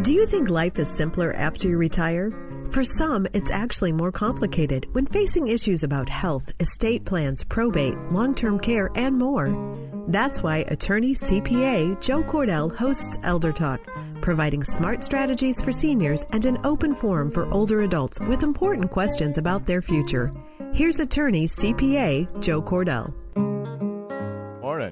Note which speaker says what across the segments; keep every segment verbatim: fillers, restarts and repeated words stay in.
Speaker 1: Do you think life is simpler after you retire? For some, it's actually more complicated when facing issues about health, estate plans, probate, long-term care, and more. That's why attorney C P A Joe Cordell hosts Elder Talk, providing smart strategies for seniors and an open forum for older adults with important questions about their future. Here's attorney C P A Joe Cordell.
Speaker 2: Morning.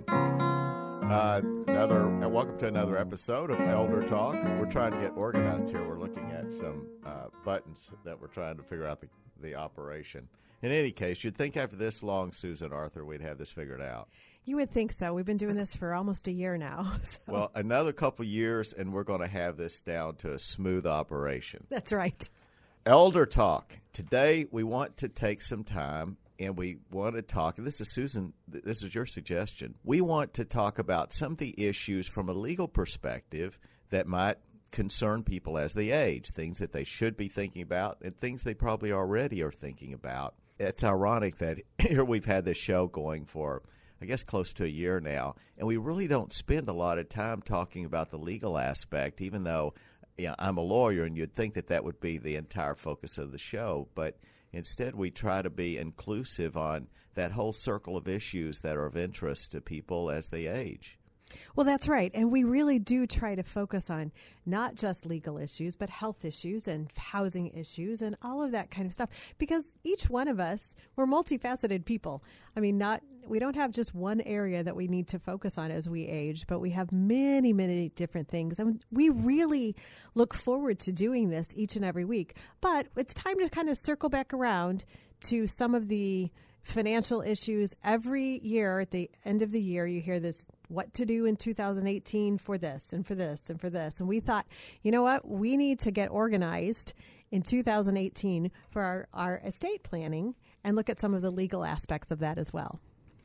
Speaker 2: Uh, another, and welcome to another episode of Elder Talk. We're trying to get organized here. We're looking at some uh, buttons that we're trying to figure out the, the operation. In any case, you'd think after this long, Susan Arthur, we'd have this figured out.
Speaker 3: You would think so. We've been doing this for almost a year now. So.
Speaker 2: Well, another couple years, and we're going to have this down to a smooth operation.
Speaker 3: That's right.
Speaker 2: Elder Talk. Today, we want to take some time, and we want to talk, and this is Susan, this is your suggestion. We want to talk about some of the issues from a legal perspective that might concern people as they age, things that they should be thinking about and things they probably already are thinking about. It's ironic that here we've had this show going for, I guess, close to a year now, and we really don't spend a lot of time talking about the legal aspect, even though you know, I'm a lawyer and you'd think that that would be the entire focus of the show, but instead, we try to be inclusive on that whole circle of issues that are of interest to people as they age.
Speaker 3: Well, that's right. And we really do try to focus on not just legal issues, but health issues and housing issues and all of that kind of stuff. Because each one of us, we're multifaceted people. I mean, not we don't have just one area that we need to focus on as we age, but we have many, many different things. And we really look forward to doing this each and every week. But it's time to kind of circle back around to some of the financial issues. Every year at the end of the year, you hear this, what to do in two thousand eighteen for this and for this and for this. And we thought, you know what, we need to get organized in two thousand eighteen for our, our estate planning and look at some of the legal aspects of that as well.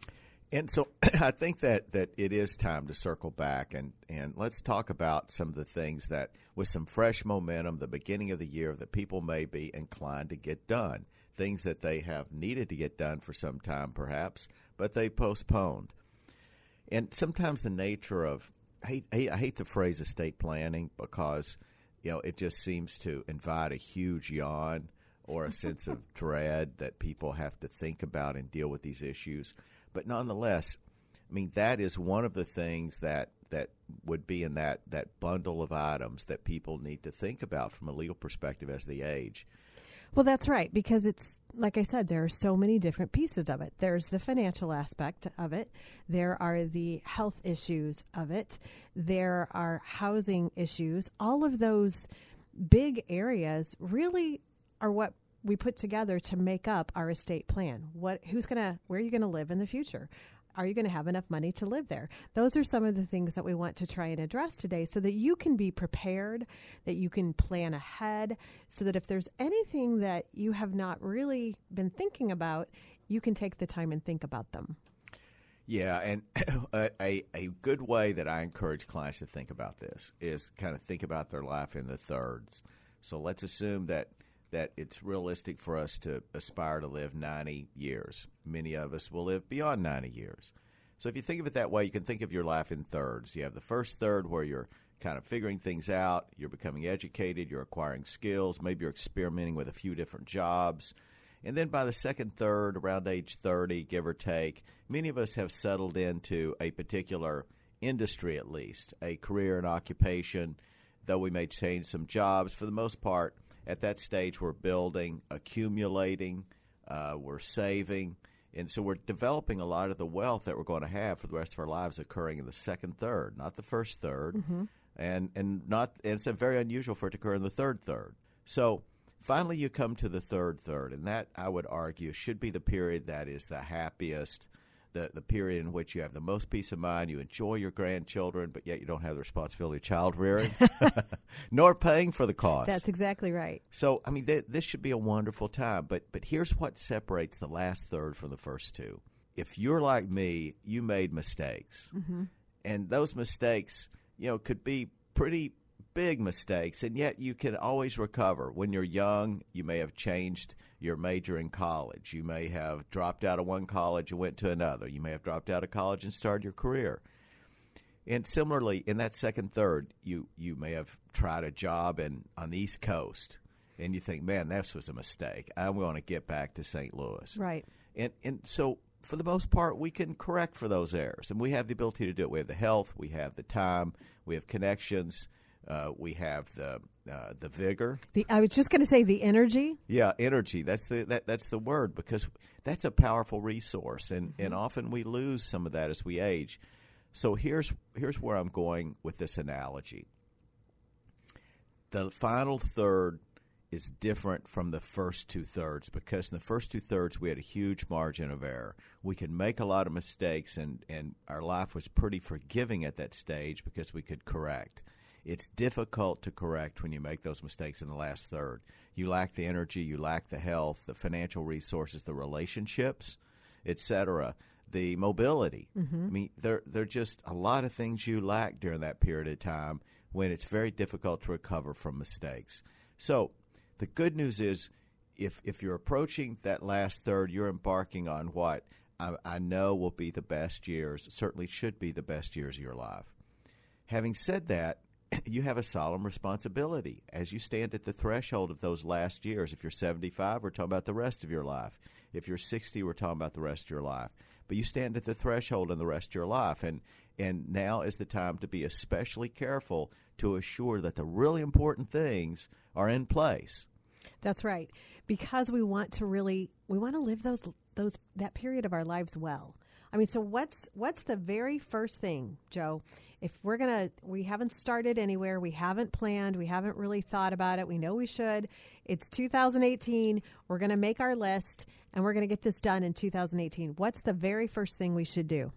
Speaker 2: And so I think that, that it is time to circle back and, and let's talk about some of the things that with some fresh momentum, the beginning of the year, that people may be inclined to get done. Things that they have needed to get done for some time perhaps, but they postponed. And sometimes the nature of, I hate, I hate the phrase estate planning because, you know, it just seems to invite a huge yawn or a sense of dread that people have to think about and deal with these issues. But nonetheless, I mean, that is one of the things that, that would be in that, that bundle of items that people need to think about from a legal perspective as they age.
Speaker 3: Well, that's right, because it's, like I said, there are so many different pieces of it. There's the financial aspect of it. There are the health issues of it. There are housing issues. All of those big areas really are what we put together to make up our estate plan. What, who's going to, where are you going to live in the future? Are you going to have enough money to live there? Those are some of the things that we want to try and address today so that you can be prepared, that you can plan ahead, so that if there's anything that you have not really been thinking about, you can take the time and think about them.
Speaker 2: Yeah, and a, a, a good way that I encourage clients to think about this is kind of think about their life in the thirds. So let's assume that that it's realistic for us to aspire to live ninety years. Many of us will live beyond ninety years. So if you think of it that way, you can think of your life in thirds. You have the first third where you're kind of figuring things out, you're becoming educated, you're acquiring skills, maybe you're experimenting with a few different jobs. And then by the second third, around age thirty, give or take, many of us have settled into a particular industry at least, a career and occupation, though we may change some jobs. For the most part, at that stage, we're building, accumulating, uh, we're saving, and so we're developing a lot of the wealth that we're going to have for the rest of our lives occurring in the second third, not the first third, mm-hmm. and and not and it's very unusual for it to occur in the third third. So finally, you come to the third third, and that I would argue should be the period that is the happiest. The, the period in which you have the most peace of mind, you enjoy your grandchildren, but yet you don't have the responsibility of child rearing, nor paying for the cost.
Speaker 3: That's exactly right.
Speaker 2: So, I mean, th- this should be a wonderful time, but but here's what separates the last third from the first two. If you're like me, you made mistakes, mm-hmm. and those mistakes, you know, could be pretty big mistakes, and yet you can always recover. When you're young, you may have changed your major in college. You may have dropped out of one college and went to another. You may have dropped out of college and started your career. And similarly, in that second third, you, you may have tried a job in, on the East Coast, and you think, man, this was a mistake. I'm going to get back to Saint Louis.
Speaker 3: Right.
Speaker 2: And and so for the most part, we can correct for those errors, and we have the ability to do it. We have the health, we have the time, we have connections, uh, we have the uh, the vigor.
Speaker 3: The, I was just going to say the energy.
Speaker 2: Yeah, energy. That's the that, that's the word, because that's a powerful resource, and, mm-hmm. and often we lose some of that as we age. So here's here's where I'm going with this analogy. The final third is different from the first two thirds, because in the first two thirds we had a huge margin of error. We could make a lot of mistakes, and, and our life was pretty forgiving at that stage because we could correct. It's difficult to correct when you make those mistakes in the last third. You lack the energy, you lack the health, the financial resources, the relationships, et cetera, the mobility. Mm-hmm. I mean, there there are just a lot of things you lack during that period of time when it's very difficult to recover from mistakes. So the good news is, if if you're approaching that last third, you're embarking on what I, I know will be the best years, certainly should be the best years of your life. Having said that, you have a solemn responsibility as you stand at the threshold of those last years. If you're seventy-five, we're talking about the rest of your life. If you're sixty, we're talking about the rest of your life. But you stand at the threshold in the rest of your life, and and now is the time to be especially careful to assure that the really important things are in place.
Speaker 3: That's right, because we want to really we want to live those those that period of our lives well. I mean, so what's what's the very first thing, Joe? If we're gonna, we haven't started anywhere, we haven't planned, we haven't really thought about it. We know we should. It's two thousand eighteen. We're gonna make our list, and we're gonna get this done in two thousand eighteen. What's the very first thing we should do?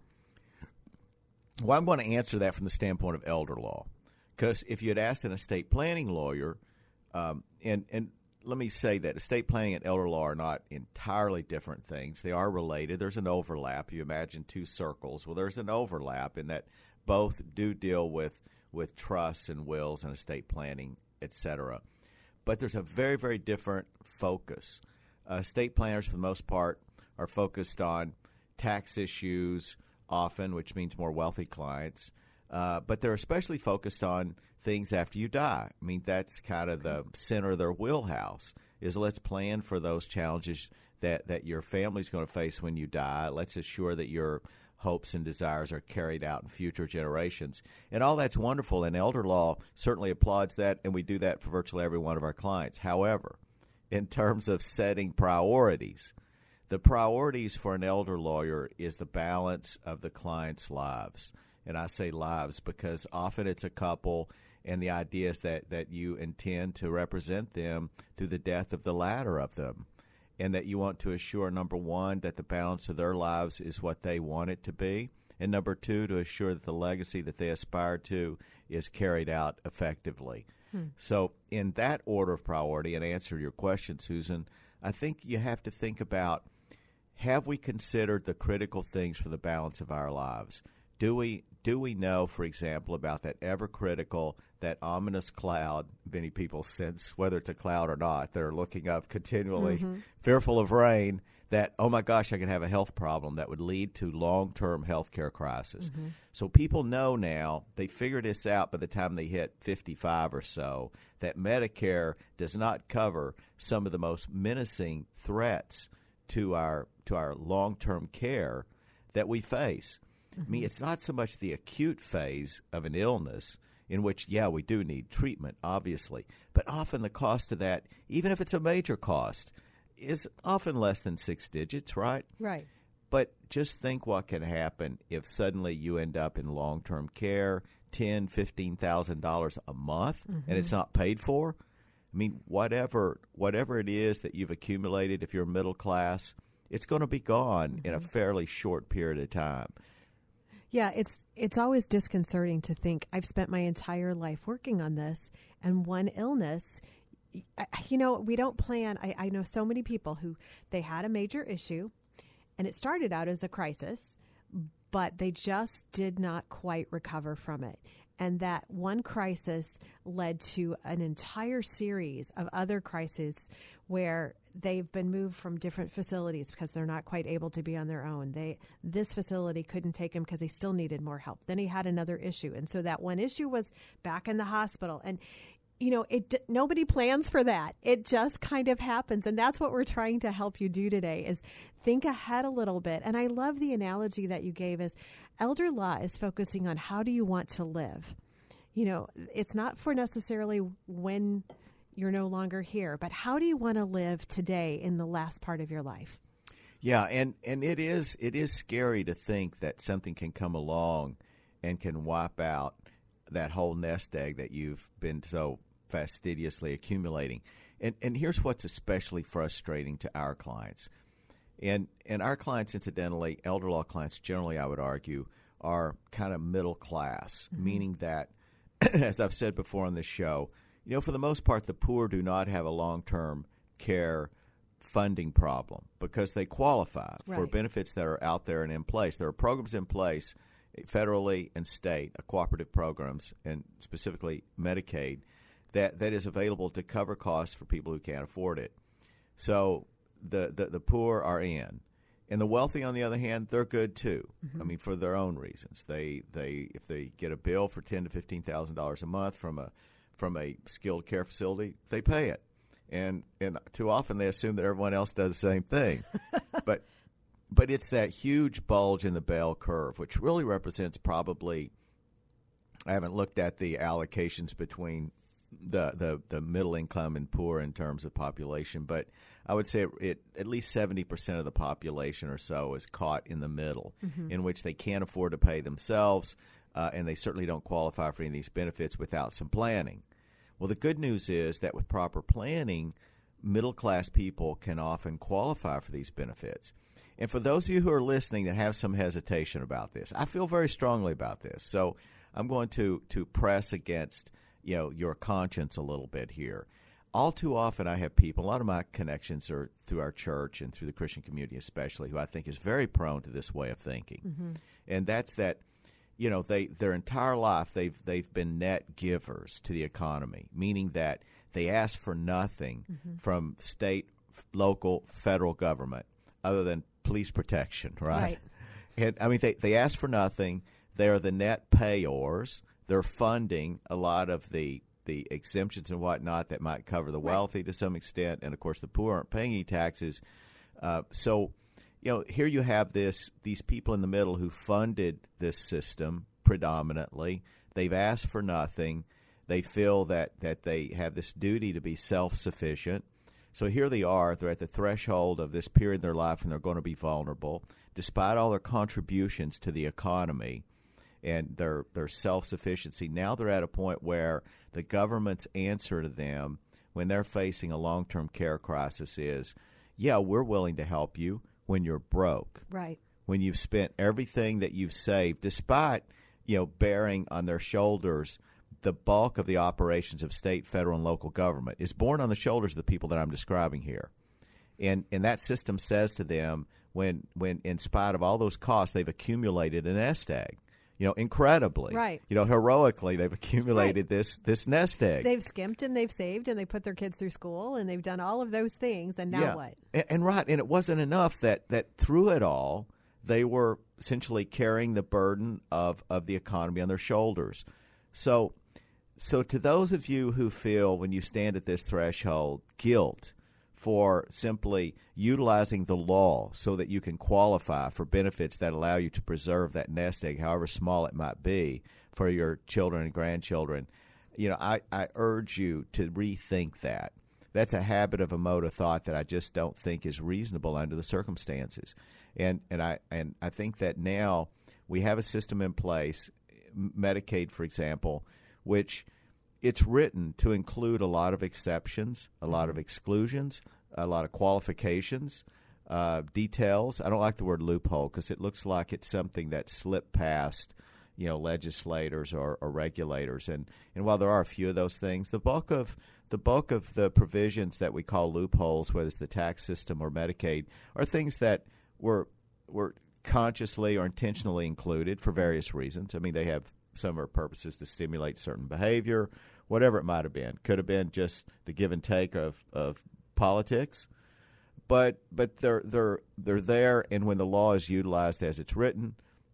Speaker 2: Well, I'm going to answer that from the standpoint of elder law, because if you had asked an estate planning lawyer, um, and and let me say that estate planning and elder law are not entirely different things. They are related. There's an overlap. You imagine two circles. Well, there's an overlap in that both do deal with, with trusts and wills and estate planning, et cetera. But there's a very, very different focus. Uh, estate planners, for the most part, are focused on tax issues often, which means more wealthy clients. Uh, but they're especially focused on things after you die. I mean, that's kind of the center of their wheelhouse, is let's plan for those challenges that, that your family's going to face when you die. Let's assure that your hopes and desires are carried out in future generations. And all that's wonderful, and elder law certainly applauds that, and we do that for virtually every one of our clients. However, in terms of setting priorities, the priorities for an elder lawyer is the balance of the client's lives. And I say lives because often it's a couple, and the idea is that, that you intend to represent them through the death of the latter of them, and that you want to assure, number one, that the balance of their lives is what they want it to be, and number two, to assure that the legacy that they aspire to is carried out effectively. Hmm. So in that order of priority, and answer your question, Susan, I think you have to think about, have we considered the critical things for the balance of our lives? Do we do we know, for example, about that ever-critical, that ominous cloud many people sense, whether it's a cloud or not, they're looking up continually, mm-hmm. fearful of rain, that, oh my gosh, I could have a health problem that would lead to long-term health care crisis. Mm-hmm. So people know now, they figure this out by the time they hit fifty-five or so, that Medicare does not cover some of the most menacing threats to our to our long-term care that we face. I mean, it's not so much the acute phase of an illness in which, yeah, we do need treatment, obviously. But often the cost of that, even if it's a major cost, is often less than six digits, right?
Speaker 3: Right.
Speaker 2: But just think what can happen if suddenly you end up in long-term care, ten thousand dollars, fifteen thousand dollars a month, mm-hmm. and it's not paid for. I mean, whatever whatever it is that you've accumulated, if you're middle class, it's going to be gone mm-hmm. in a fairly short period of time.
Speaker 3: Yeah, it's it's always disconcerting to think I've spent my entire life working on this, and one illness, you know, we don't plan. I, I know so many people who they had a major issue, and it started out as a crisis, but they just did not quite recover from it. And that one crisis led to an entire series of other crises where they've been moved from different facilities because they're not quite able to be on their own. They this facility couldn't take him because he still needed more help. Then he had another issue, and so that one issue was back in the hospital. And you know, it nobody plans for that. It just kind of happens, and that's what we're trying to help you do today is think ahead a little bit. And I love the analogy that you gave is elder law is focusing on how do you want to live. You know, it's not for necessarily when you're no longer here, but how do you want to live today in the last part of your life?
Speaker 2: Yeah, and, and it is it is scary to think that something can come along and can wipe out that whole nest egg that you've been so fastidiously accumulating. And and here's what's especially frustrating to our clients. And and our clients, incidentally, elder law clients generally, I would argue, are kind of middle class, mm-hmm. meaning that, as I've said before on this show, you know, for the most part, the poor do not have a long-term care funding problem because they qualify right. for benefits that are out there and in place. There are programs in place, federally and state, uh, cooperative programs, and specifically Medicaid, that, that is available to cover costs for people who can't afford it. So the, the, the poor are in. And the wealthy, on the other hand, they're good too. Mm-hmm. I mean, for their own reasons. They they if they get a bill for ten to fifteen thousand dollars a month from a from a skilled care facility, they pay it. And and too often they assume that everyone else does the same thing. but but it's that huge bulge in the bell curve, which really represents probably, I haven't looked at the allocations between the, the, the middle income and poor in terms of population, but I would say it, at least seventy percent of the population or so is caught in the middle, mm-hmm. in which they can't afford to pay themselves, uh, and they certainly don't qualify for any of these benefits without some planning. Well, the good news is that with proper planning, middle-class people can often qualify for these benefits. And for those of you who are listening that have some hesitation about this, I feel very strongly about this. So I'm going to, to press against, you know, your conscience a little bit here. All too often I have people, a lot of my connections are through our church and through the Christian community especially, who I think is very prone to this way of thinking. Mm-hmm. And that's that, you know, they their entire life they've they've been net givers to the economy, meaning that they ask for nothing mm-hmm. from state, local, federal government other than police protection, right?
Speaker 3: Right.
Speaker 2: And I mean, they, they ask for nothing. They're the net payors. They're funding a lot of the the exemptions and whatnot that might cover the wealthy right. to some extent, and of course the poor aren't paying any taxes. Uh, so, you know, here you have this these people in the middle who funded this system predominantly. They've asked for nothing. They feel that that they have this duty to be self-sufficient. So here they are. They're at the threshold of this period in their life, and they're going to be vulnerable, despite all their contributions to the economy and their their self-sufficiency. Now they're at a point where the government's answer to them when they're facing a long-term care crisis is, yeah, we're willing to help you when you're broke.
Speaker 3: Right.
Speaker 2: When you've spent everything that you've saved, despite, you know, bearing on their shoulders the bulk of the operations of state, federal, and local government is borne on the shoulders of the people that I'm describing here. And and that system says to them, when when in spite of all those costs, they've accumulated a nest egg. You know, incredibly,
Speaker 3: right.
Speaker 2: you know, heroically, they've accumulated
Speaker 3: right.
Speaker 2: this this nest egg.
Speaker 3: They've skimped and they've saved and they put their kids through school and they've done all of those things. And now
Speaker 2: yeah.
Speaker 3: what?
Speaker 2: And, and right, and it wasn't enough that that through it all, they were essentially carrying the burden of, of the economy on their shoulders. So, so to those of you who feel when you stand at this threshold guilt for simply utilizing the law so that you can qualify for benefits that allow you to preserve that nest egg, however small it might be, for your children and grandchildren, you know, I, I urge you to rethink that. That's a habit of a mode of thought that I just don't think is reasonable under the circumstances. And and I and I think that now we have a system in place, Medicaid, for example, which it's written to include a lot of exceptions, a lot of exclusions, a lot of qualifications, uh, details. I don't like the word loophole because it looks like it's something that slipped past, you know, legislators or, or regulators. And, and while there are a few of those things, the bulk of the bulk of the provisions that we call loopholes, whether it's the tax system or Medicaid, are things that were were consciously or intentionally included for various reasons. I mean, they have some are purposes to stimulate certain behavior, whatever it might have been. Could have been just the give and take of, of politics. but but they're they're they're there, and when the law is utilized as it's written,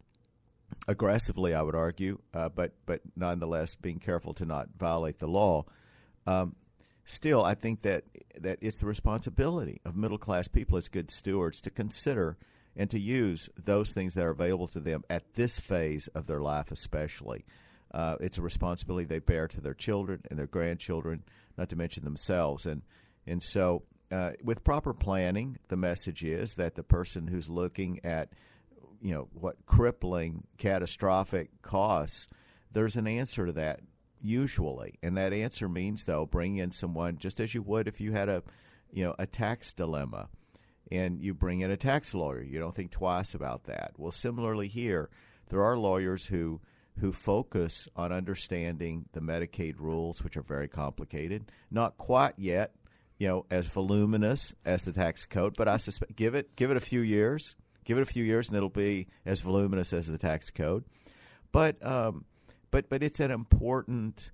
Speaker 2: aggressively, I would argue, uh, but but nonetheless being careful to not violate the law. Um, still, I think that that it's the responsibility of middle class people as good stewards to consider and to use those things that are available to them at this phase of their life, especially. Uh, it's a responsibility they bear to their children and their grandchildren, not to mention themselves. And and so, uh, with proper planning, the message is that the person who's looking at, you know, what crippling, catastrophic costs, there's an answer to that usually, and that answer means, though, bring in someone just as you would if you had a, you know, a tax dilemma, and you bring in a tax lawyer. You don't think twice about that. Well, similarly here, there are lawyers who who focus on understanding the Medicaid rules, which are very complicated, not quite yet, you know, as voluminous as the tax code, but I suspect give it give it a few years. Give it a few years, and it'll be as voluminous as the tax code. But um, but but it's an important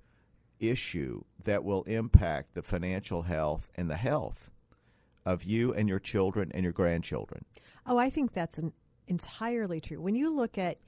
Speaker 2: issue that will impact the financial health and the health of you and your children and your grandchildren.
Speaker 3: Oh, I think that's an entirely true. When you look at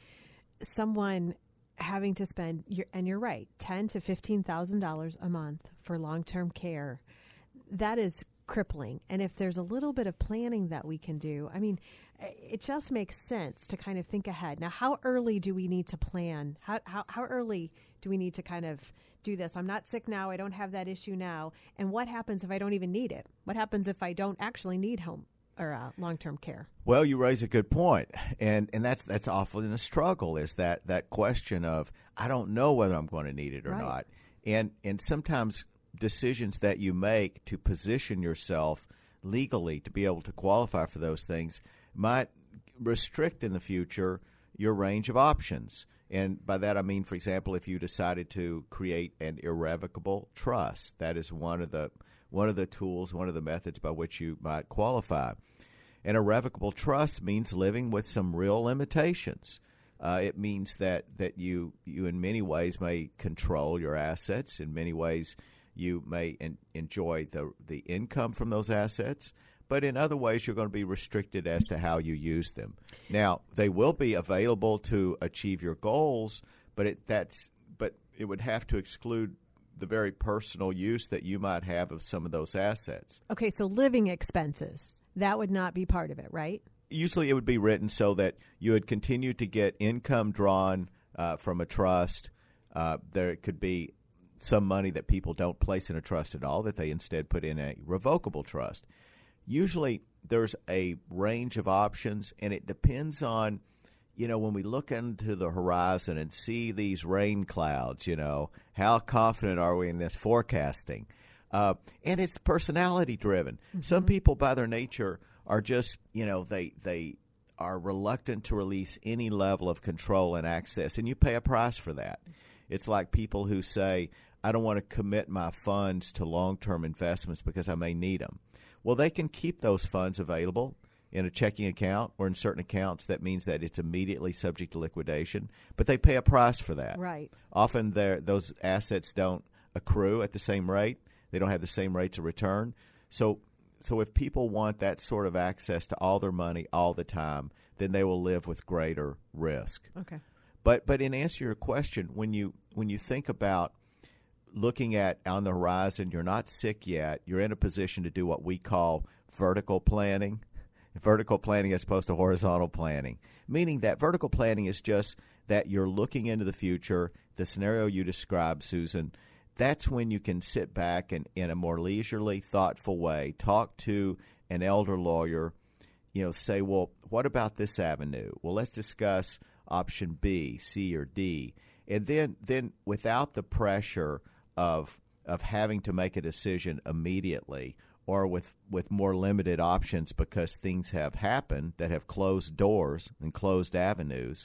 Speaker 3: someone having to spend, and you're right, ten to fifteen thousand dollars a month for long-term care, that is crippling. And if there's a little bit of planning that we can do, I mean, it just makes sense to kind of think ahead. Now, how early do we need to plan? How, how how early do we need to kind of do this? I'm not sick now. I don't have that issue now. And what happens if I don't even need it? What happens if I don't actually need home or uh, long-term care?
Speaker 2: Well, you raise a good point. And and that's that's often a struggle, is that, that question of, I don't know whether I'm going to need it or
Speaker 3: Right.
Speaker 2: not. And and sometimes decisions that you make to position yourself legally to be able to qualify for those things might restrict in the future your range of options. And by that I mean, for example, if you decided to create an irrevocable trust, that is one of the one of the tools, one of the methods by which you might qualify. An irrevocable trust means living with some real limitations. Uh, it means that that you you in many ways may control your assets. In many ways, you may en- enjoy the the income from those assets, but in other ways, you're going to be restricted as to how you use them. Now, they will be available to achieve your goals, but it that's but it would have to exclude the very personal use that you might have of some of those assets.
Speaker 3: Okay, so living expenses, that would not be part of it, right?
Speaker 2: Usually it would be written so that you would continue to get income drawn uh, from a trust. Uh, there could be some money that people don't place in a trust at all, that they instead put in a revocable trust. Usually there's a range of options, and it depends on, you know, when we look into the horizon and see these rain clouds, you know, how confident are we in this forecasting? Uh, and it's personality driven. Mm-hmm. Some people by their nature are just, you know, they they are reluctant to release any level of control and access, and you pay a price for that. It's like people who say, I don't want to commit my funds to long-term investments because I may need them. Well, they can keep those funds available in a checking account or in certain accounts. That means that it's immediately subject to liquidation, but they pay a price for that.
Speaker 3: Right.
Speaker 2: Often those assets don't accrue at the same rate. They don't have the same rates of return. So so if people want that sort of access to all their money all the time, then they will live with greater risk.
Speaker 3: Okay.
Speaker 2: But but in answer to your question, when you when you think about looking at on the horizon, you're not sick yet, you're in a position to do what we call vertical planning. Vertical planning as opposed to horizontal planning, meaning that vertical planning is just that you're looking into the future, the scenario you described, Susan. That's when you can sit back and in a more leisurely, thoughtful way, talk to an elder lawyer, you know, say, well, what about this avenue? Well, let's discuss option B, C, or D. And then then without the pressure of of having to make a decision immediately, or with, with more limited options because things have happened that have closed doors and closed avenues,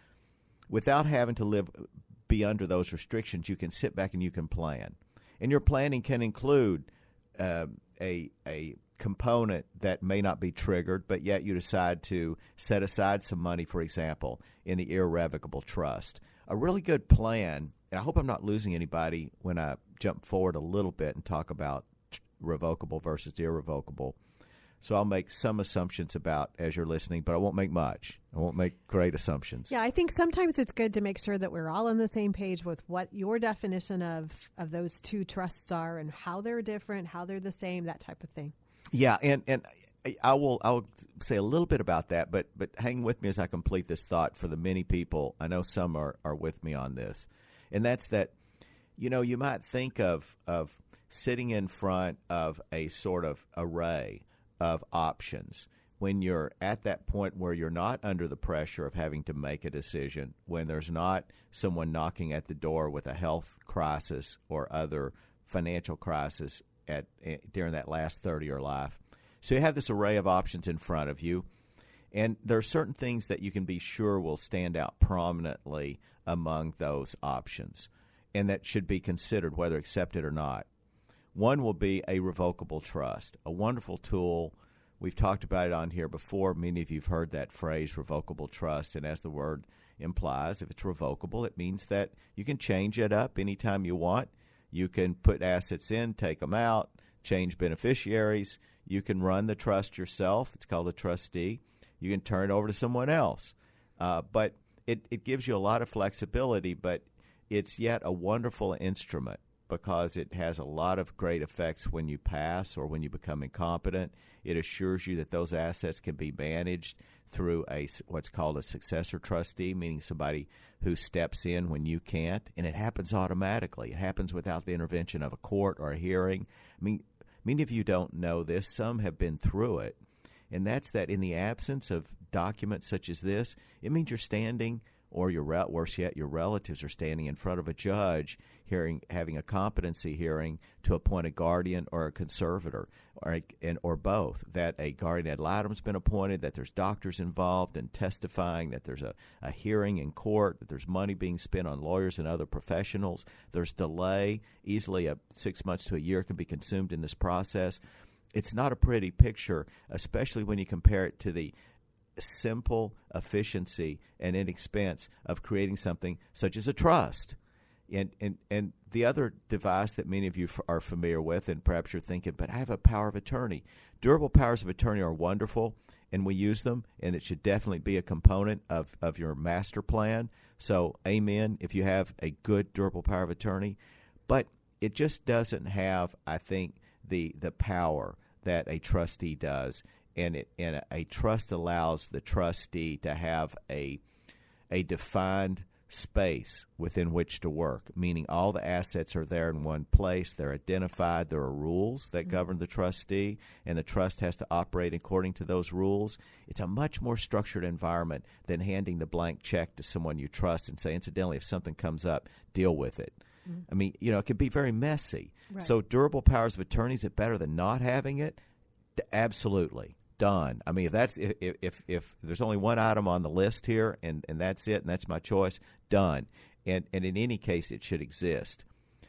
Speaker 2: without having to live be under those restrictions, you can sit back and you can plan. And your planning can include uh, a a component that may not be triggered, but yet you decide to set aside some money, for example, in the irrevocable trust. A really good plan, and I hope I'm not losing anybody when I jump forward a little bit and talk about revocable versus irrevocable. So I'll make some assumptions about as you're listening, but I won't make much. I won't make great assumptions.
Speaker 3: Yeah, I think sometimes it's good to make sure that we're all on the same page with what your definition of, of those two trusts are and how they're different, how they're the same, that type of thing.
Speaker 2: Yeah, and, and I will I will say a little bit about that, but but hang with me as I complete this thought for the many people. I know some are, are with me on this, and that's that, you know, you might think of of sitting in front of a sort of array of options when you're at that point where you're not under the pressure of having to make a decision, when there's not someone knocking at the door with a health crisis or other financial crisis at during that last third of your life. So you have this array of options in front of you, and there are certain things that you can be sure will stand out prominently among those options, and that should be considered whether accepted or not. One will be a revocable trust, a wonderful tool. We've talked about it on here before. Many of you have heard that phrase, revocable trust, and as the word implies, if it's revocable, it means that you can change it up anytime you want. You can put assets in, take them out, change beneficiaries. You can run the trust yourself. It's called a trustee. You can turn it over to someone else. Uh, but it, it gives you a lot of flexibility, but it's yet a wonderful instrument because it has a lot of great effects when you pass or when you become incompetent. It assures you that those assets can be managed through a what's called a successor trustee, meaning somebody who steps in when you can't, and it happens automatically. It happens without the intervention of a court or a hearing. I mean, many of you don't know this. Some have been through it, and that's that in the absence of documents such as this, it means you're standing, or your worse yet, your relatives are standing in front of a judge hearing, having a competency hearing to appoint a guardian or a conservator, or a, and, or both, that a guardian ad litem's been appointed, that there's doctors involved in testifying, that there's a, a hearing in court, that there's money being spent on lawyers and other professionals. There's delay. Easily a six months to a year can be consumed in this process. It's not a pretty picture, especially when you compare it to the simple efficiency and inexpense of creating something such as a trust. And, and and the other device that many of you f- are familiar with, and perhaps you're thinking, but I have a power of attorney. Durable powers of attorney are wonderful, and we use them, and it should definitely be a component of, of your master plan. So amen if you have a good durable power of attorney. But it just doesn't have, I think, the the power that a trustee does. And it and a, a trust allows the trustee to have a a defined space within which to work, meaning all the assets are there in one place. They're identified. There are rules that mm-hmm. govern the trustee, and the trust has to operate according to those rules. It's a much more structured environment than handing the blank check to someone you trust and say, incidentally, if something comes up, deal with it. Mm-hmm. I mean, you know, it can be very messy. Right. So durable powers of attorney, is it better than not having it? D- absolutely. Done. I mean, if that's if, if if there's only one item on the list here, and, and that's it, and that's my choice, done. And and in any case, it should exist.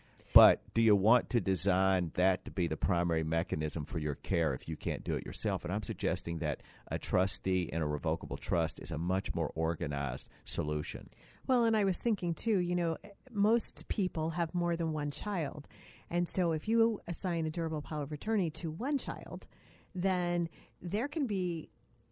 Speaker 2: But do you want to design that to be the primary mechanism for your care if you can't do it yourself? And I'm suggesting that a trustee and a revocable trust is a much more organized solution.
Speaker 3: Well, and I was thinking, too, you know, most people have more than one child. And so if you assign a durable power of attorney to one child, then there can be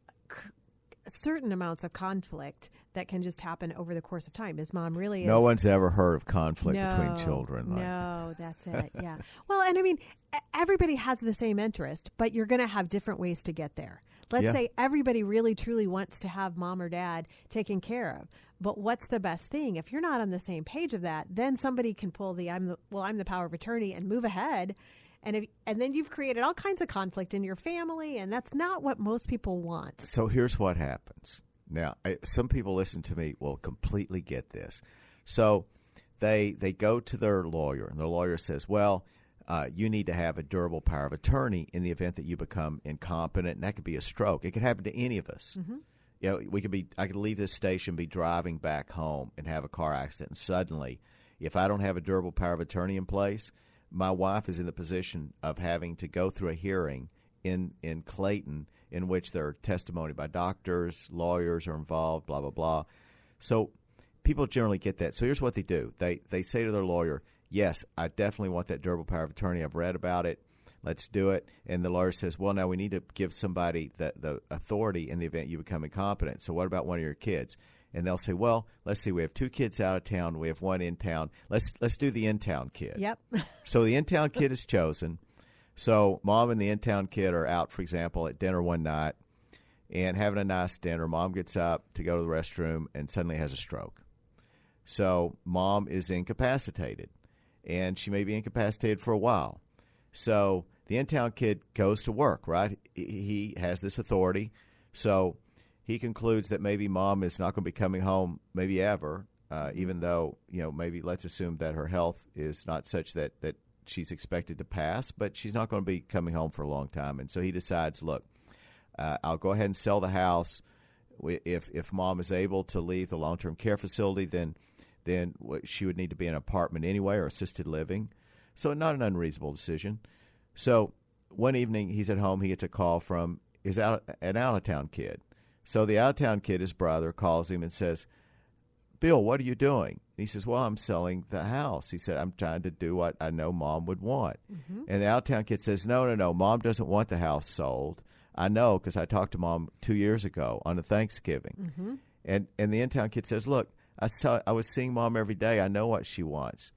Speaker 3: c- certain amounts of conflict that can just happen over the course of time. His mom really is.
Speaker 2: No one's ever heard of conflict
Speaker 3: no,
Speaker 2: between children. Like.
Speaker 3: No, that's it. Yeah. Well, and I mean, everybody has the same interest, but you're going to have different ways to get there. Let's yeah. say everybody really, truly wants to have mom or dad taken care of. But what's the best thing? If you're not on the same page of that, then somebody can pull the I'm the well, I'm the power of attorney and move ahead. And if, and then you've created all kinds of conflict in your family, and that's not what most people want.
Speaker 2: So here's what happens. Now, I, some people listen to me will completely get this. So they they go to their lawyer, and their lawyer says, well, uh, you need to have a durable power of attorney in the event that you become incompetent, and that could be a stroke. It could happen to any of us. Mm-hmm. You know, we could be. I could leave this station, be driving back home, and have a car accident, and suddenly, if I don't have a durable power of attorney in place, my wife is in the position of having to go through a hearing in, in Clayton in which there are testimony by doctors, lawyers are involved, blah, blah, blah. So people generally get that. So here's what they do. They they say to their lawyer, yes, I definitely want that durable power of attorney. I've read about it. Let's do it. And the lawyer says, well, now we need to give somebody the, the authority in the event you become incompetent. So what about one of your kids? And they'll say, well, let's see, we have two kids out of town. We have one in town. Let's let's do the in-town kid.
Speaker 3: Yep.
Speaker 2: So the in-town kid is chosen. So mom and the in-town kid are out, for example, at dinner one night and having a nice dinner. Mom gets up to go to the restroom and suddenly has a stroke. So mom is incapacitated, and she may be incapacitated for a while. So the in-town kid goes to work, right? He has this authority. So he concludes that maybe mom is not going to be coming home maybe ever, uh, even though, you know, maybe let's assume that her health is not such that, that she's expected to pass, but she's not going to be coming home for a long time. And so he decides, look, uh, I'll go ahead and sell the house. If if mom is able to leave the long-term care facility, then then she would need to be in an apartment anyway or assisted living. So not an unreasonable decision. So one evening he's at home. He gets a call from his out, an out-of-town kid. So the out-of-town kid, his brother, calls him and says, Bill, what are you doing? And he says, well, I'm selling the house. He said, I'm trying to do what I know mom would want. Mm-hmm. And the out-of-town kid says, no, no, no, mom doesn't want the house sold. I know because I talked to mom two years ago on a Thanksgiving. Mm-hmm. And and the in-town kid says, look, I saw I was seeing mom every day. I know what she wants.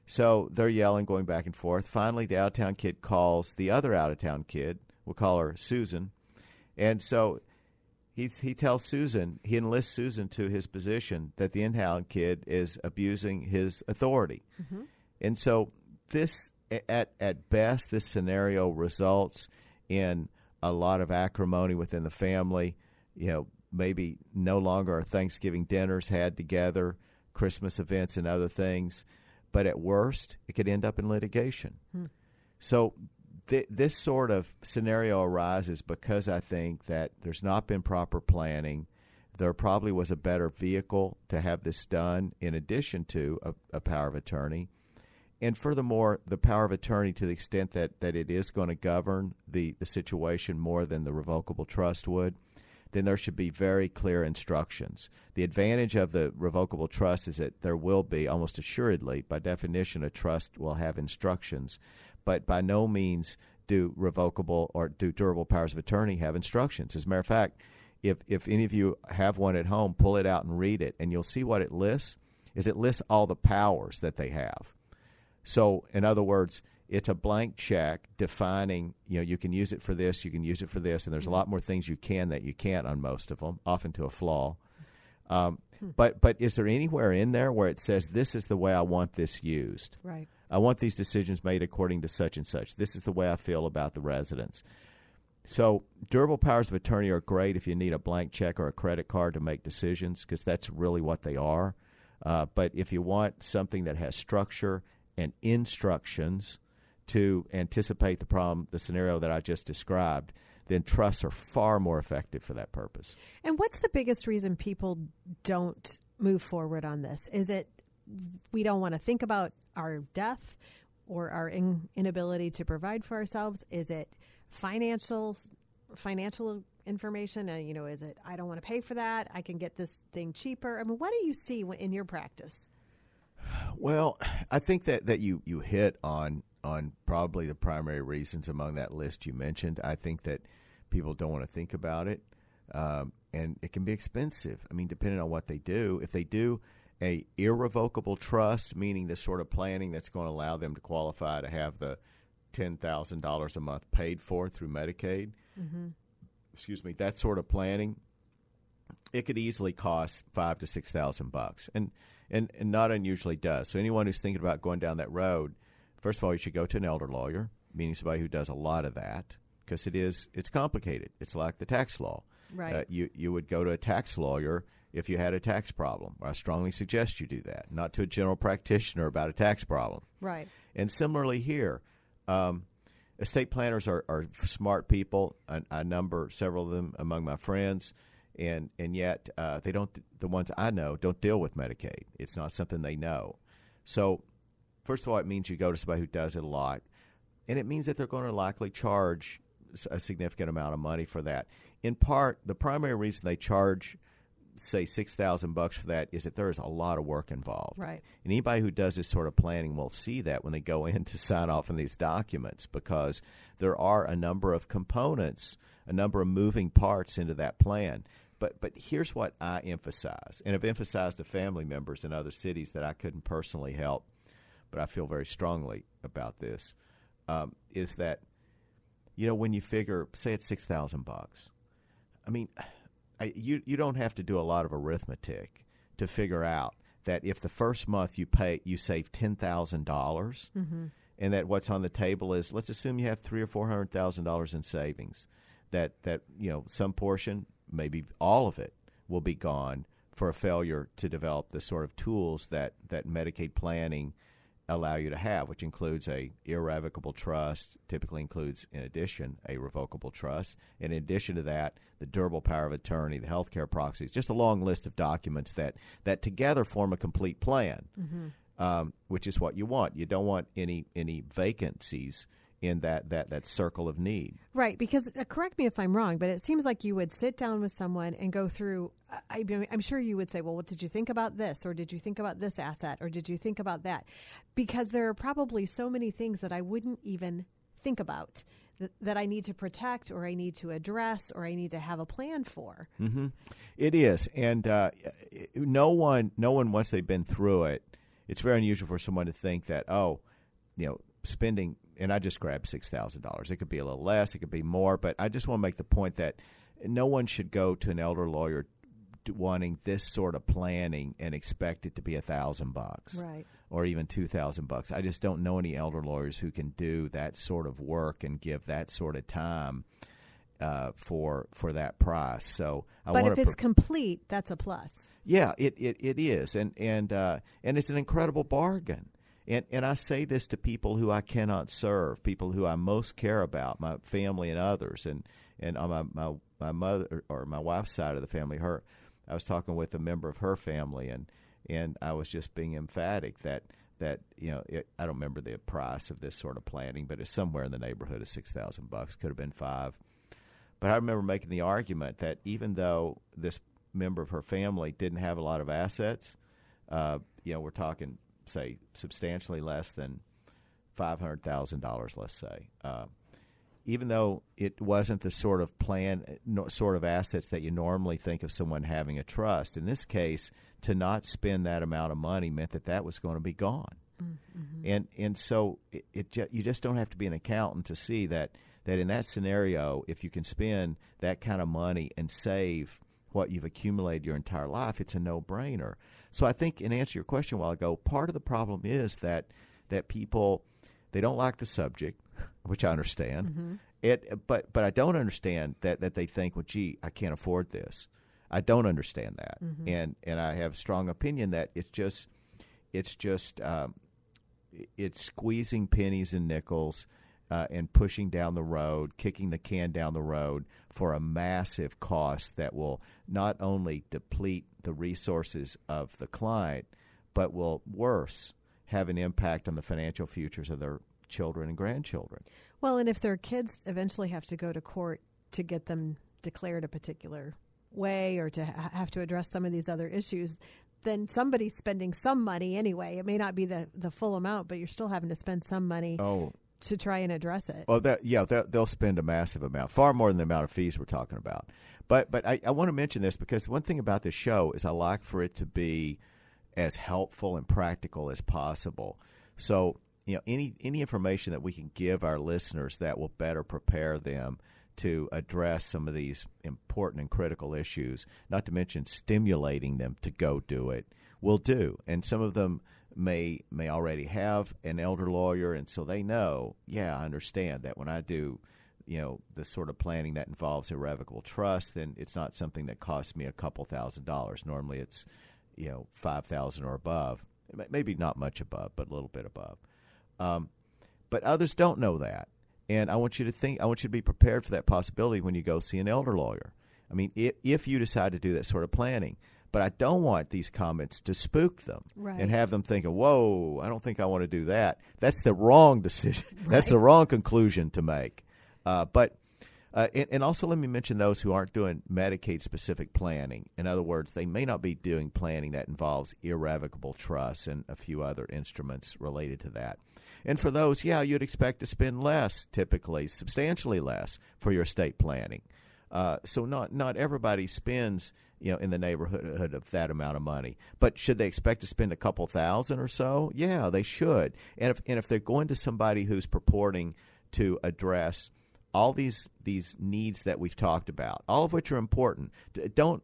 Speaker 2: So they're yelling, going back and forth. Finally, the out-of-town kid calls the other out-of-town kid. We'll call her Susan. And so he he tells Susan, he enlists Susan to his position that the in-town kid is abusing his authority. Mm-hmm. And so this, at at best, this scenario results in a lot of acrimony within the family. You know, maybe no longer are Thanksgiving dinners had together, Christmas events and other things. But at worst, it could end up in litigation. Hmm. So th- this sort of scenario arises because I think that there's not been proper planning. There probably was a better vehicle to have this done in addition to a, a power of attorney. And furthermore, the power of attorney, to the extent that, that it is going to govern the, the situation more than the revocable trust would, then there should be very clear instructions. The advantage of the revocable trust is that there will be, almost assuredly, by definition, a trust will have instructions, but by no means do revocable or do durable powers of attorney have instructions. As a matter of fact, if, if any of you have one at home, pull it out and read it, and you'll see what it lists, is it lists all the powers that they have. So, in other words, it's a blank check defining, you know, you can use it for this, you can use it for this, and there's a lot more things you can that you can't on most of them, often to a flaw. Um, hmm. But but is there anywhere in there where it says, this is the way I want this used?
Speaker 3: Right.
Speaker 2: I want these decisions made according to such and such. This is the way I feel about the residents. So durable powers of attorney are great if you need a blank check or a credit card to make decisions, because that's really what they are. Uh, but if you want something that has structure and instructions to anticipate the problem, the scenario that I just described, then trusts are far more effective for that purpose.
Speaker 3: And what's the biggest reason people don't move forward on this? Is it we don't want to think about our death or our in, inability to provide for ourselves? Is it financial financial information? Uh, you know, is it I don't want to pay for that, I can get this thing cheaper? I mean, what do you see in your practice?
Speaker 2: Well, I think that, that you, you hit on on probably the primary reasons among that list you mentioned. I think that people don't want to think about it, um, and it can be expensive. I mean, depending on what they do. If they do a irrevocable trust, meaning the sort of planning that's going to allow them to qualify to have the ten thousand dollars a month paid for through Medicaid, mm-hmm. excuse me, that sort of planning, it could easily cost five to six thousand bucks, and and and not unusually does. So anyone who's thinking about going down that road, first of all, you should go to an elder lawyer, meaning somebody who does a lot of that, because it is it's complicated. It's like the tax law.
Speaker 3: Right.
Speaker 2: Uh, you you would go to a tax lawyer if you had a tax problem. I strongly suggest you do that, not to a general practitioner about a tax problem.
Speaker 3: Right.
Speaker 2: And similarly here, um, estate planners are, are smart people. I, I number several of them among my friends. And and yet uh, they don't. The ones I know don't deal with Medicaid. It's not something they know. So, first of all, it means you go to somebody who does it a lot, and it means that they're going to likely charge a significant amount of money for that. In part, the primary reason they charge say six thousand bucks for that is that there is a lot of work involved.
Speaker 3: Right.
Speaker 2: And anybody who does this sort of planning will see that when they go in to sign off on these documents, because there are a number of components, a number of moving parts into that plan. But but here's what I emphasize, and I've emphasized to family members in other cities that I couldn't personally help, but I feel very strongly about this, um, is that, you know, when you figure, say it's six thousand bucks, I mean, I, you you don't have to do a lot of arithmetic to figure out that if the first month you pay, you save ten thousand dollars, mm-hmm. and that what's on the table is, let's assume you have three or four hundred thousand dollars in savings, that that you know some portion, maybe all of it, will be gone for a failure to develop the sort of tools that that Medicaid planning allow you to have, which includes a irrevocable trust, typically includes, in addition, a revocable trust. And in addition to that, the durable power of attorney, the healthcare proxies, just a long list of documents that, that together form a complete plan, mm-hmm. um, which is what you want. You don't want any any vacancies in that, that, that circle of need.
Speaker 3: Right, because uh, correct me if I'm wrong, but it seems like you would sit down with someone and go through, I, I'm sure you would say, well, what did you think about this? Or did you think about this asset? Or did you think about that? Because there are probably so many things that I wouldn't even think about that, that I need to protect, or I need to address, or I need to have a plan for.
Speaker 2: Mm-hmm. It is. And uh, no one, no one, once they've been through it, it's very unusual for someone to think that, oh, you know, spending, and I just grabbed six thousand dollars. It could be a little less, it could be more, but I just want to make the point that no one should go to an elder lawyer wanting this sort of planning and expect it to be a thousand bucks,
Speaker 3: right,
Speaker 2: or even two thousand bucks. I just don't know any elder lawyers who can do that sort of work and give that sort of time uh, for for that price. So, I
Speaker 3: but
Speaker 2: want
Speaker 3: if it's
Speaker 2: pr-
Speaker 3: complete, that's a plus.
Speaker 2: Yeah, it it, it is, and and uh, and it's an incredible bargain. And and I say this to people who I cannot serve, people who I most care about, my family and others. And, and on my, my, my mother or my wife's side of the family, her, I was talking with a member of her family, and, and I was just being emphatic that, that you know, it, I don't remember the price of this sort of planning, but it's somewhere in the neighborhood of six thousand bucks, could have been five. But I remember making the argument that even though this member of her family didn't have a lot of assets, uh, you know, we're talking, say, substantially less than five hundred thousand dollars, let's say. Uh, even though it wasn't the sort of plan, no, sort of assets that you normally think of someone having a trust, in this case, to not spend that amount of money meant that that was going to be gone. Mm-hmm. And and so it, it ju- you just don't have to be an accountant to see that, that in that scenario, if you can spend that kind of money and save what you've accumulated your entire life, it's a no-brainer. So I think, in answer to your question a while ago, part of the problem is that that people, they don't like the subject, which I understand. Mm-hmm. It, but but I don't understand that, that they think, well, gee, I can't afford this. I don't understand that, mm-hmm. and and I have a strong opinion that it's just it's just um, it's squeezing pennies and nickels. Uh, and pushing down the road, kicking the can down the road for a massive cost that will not only deplete the resources of the client, but will, worse, have an impact on the financial futures of their children and grandchildren.
Speaker 3: Well, and if their kids eventually have to go to court to get them declared a particular way, or to ha- have to address some of these other issues, then somebody's spending some money anyway. It may not be the, the full amount, but you're still having to spend some money.
Speaker 2: Oh.
Speaker 3: To try and address it.
Speaker 2: Well, that, yeah, that, they'll spend a massive amount, far more than the amount of fees we're talking about. But but I, I want to mention this because one thing about this show is I like for it to be as helpful and practical as possible. So, you know, any any information that we can give our listeners that will better prepare them to address some of these important and critical issues, not to mention stimulating them to go do it, will do. And some of them may may already have an elder lawyer, and so they know, yeah, I understand that when I do, you know, the sort of planning that involves irrevocable trust, then it's not something that costs me a couple thousand dollars. Normally it's, you know, five thousand or above, maybe not much above, but a little bit above. Um, but others don't know that, and I want you to think, I want you to be prepared for that possibility when you go see an elder lawyer. I mean, if, if you decide to do that sort of planning. But I don't want these comments to spook them,
Speaker 3: right,
Speaker 2: and have them thinking, whoa, I don't think I want to do that. That's the wrong decision. Right. That's the wrong conclusion to make. Uh, but Uh, and, and also let me mention those who aren't doing Medicaid-specific planning. In other words, they may not be doing planning that involves irrevocable trusts and a few other instruments related to that. And for those, yeah, you'd expect to spend less, typically, substantially less, for your estate planning. Uh, so not not everybody spends, you know, in the neighborhood of that amount of money. But should they expect to spend a couple thousand or so? Yeah, they should. And if and if they're going to somebody who's purporting to address all these these needs that we've talked about, all of which are important, don't.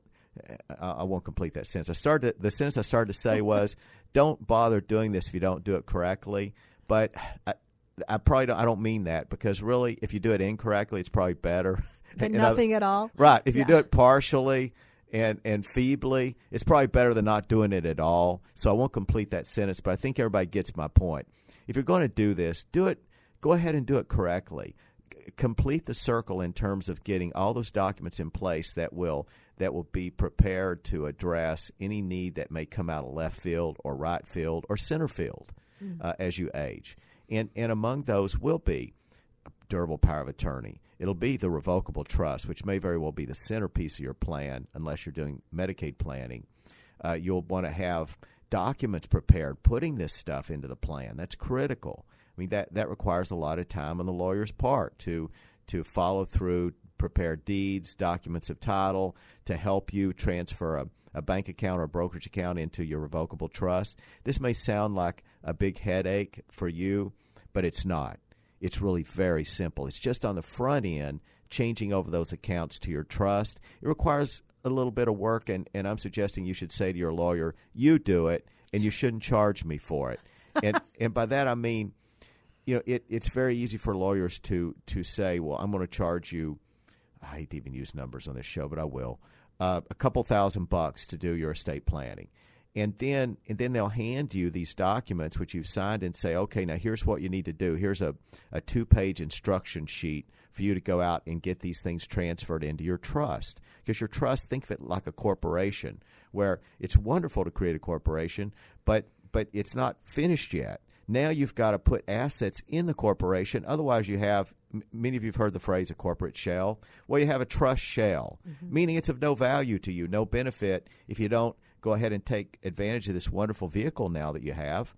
Speaker 2: I won't complete that sentence. I started the sentence I started to say was, don't bother doing this if you don't do it correctly. But I, I probably don't, I don't mean that, because really, if you do it incorrectly, it's probably better.
Speaker 3: But nothing
Speaker 2: other,
Speaker 3: at all?
Speaker 2: Right. If you
Speaker 3: yeah.
Speaker 2: do it partially and, and feebly, it's probably better than not doing it at all. So I won't complete that sentence, but I think everybody gets my point. If you're going to do this, do it. Go ahead and do it correctly. C- complete the circle in terms of getting all those documents in place that will that will be prepared to address any need that may come out of left field or right field or center field mm. uh, as you age. And and among those will be durable power of attorney. It'll be the revocable trust, which may very well be the centerpiece of your plan unless you're doing Medicaid planning. Uh, you'll want to have documents prepared putting this stuff into the plan. That's critical. I mean, that, that requires a lot of time on the lawyer's part to to follow through, prepare deeds, documents of title, to help you transfer a, a bank account or a brokerage account into your revocable trust. This may sound like a big headache for you, but it's not. It's really very simple. It's just on the front end, changing over those accounts to your trust. It requires a little bit of work, and, and I'm suggesting you should say to your lawyer, you do it, and you shouldn't charge me for it. And and by that I mean, you know, it, it's very easy for lawyers to to say, well, I'm going to charge you, I hate to even use numbers on this show, but I will, uh, a couple thousand bucks to do your estate planning. And then and then they'll hand you these documents which you've signed and say, okay, now here's what you need to do. Here's a, a two-page instruction sheet for you to go out and get these things transferred into your trust. Because your trust, think of it like a corporation, where it's wonderful to create a corporation, but but it's not finished yet. Now you've got to put assets in the corporation. Otherwise you have, many of you have heard the phrase a corporate shell. Well, you have a trust shell, mm-hmm. meaning it's of no value to you, no benefit if you don't go ahead and take advantage of this wonderful vehicle now that you have.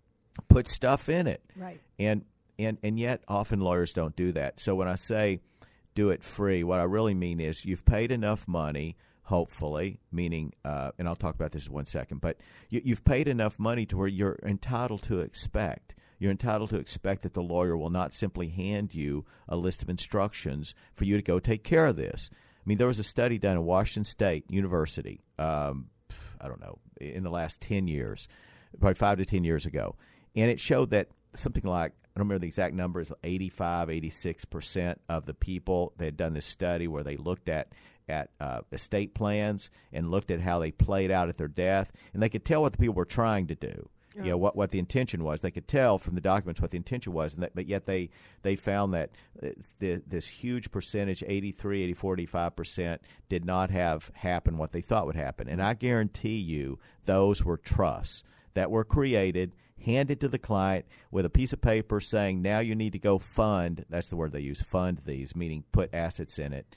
Speaker 2: Put stuff in it.
Speaker 3: Right.
Speaker 2: And and and yet often lawyers don't do that. So when I say do it free, what I really mean is you've paid enough money, hopefully, meaning, uh, and I'll talk about this in one second, but you, you've paid enough money to where you're entitled to expect. You're entitled to expect that the lawyer will not simply hand you a list of instructions for you to go take care of this. I mean, there was a study done at Washington State University, um, I don't know, in the last ten years, probably five to ten years ago. And it showed that something like, I don't remember the exact numbers, eighty-five, eighty-six percent of the people that had done this study where they looked at, at uh, estate plans and looked at how they played out at their death, and they could tell what the people were trying to do. Oh. You know, what, what the intention was. They could tell from the documents what the intention was, and that, but yet they, they found that the, this huge percentage, eighty-three, eighty-four, eighty-five percent, did not have happen what they thought would happen. And I guarantee you those were trusts that were created, handed to the client with a piece of paper saying, now you need to go fund, that's the word they use, fund these, meaning put assets in it.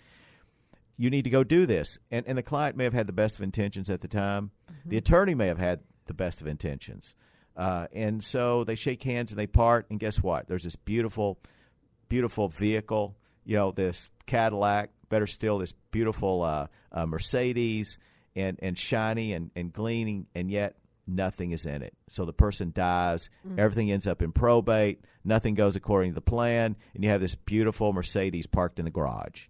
Speaker 2: You need to go do this. And, and the client may have had the best of intentions at the time. Mm-hmm. The attorney may have had the best of intentions. Uh, and so they shake hands and they part, and guess what? There's this beautiful, beautiful vehicle, you know, this Cadillac, better still, this beautiful uh, uh, Mercedes, and, and shiny and, and gleaming, and yet nothing is in it. So the person dies, mm. everything ends up in probate, nothing goes according to the plan, and you have this beautiful Mercedes parked in the garage.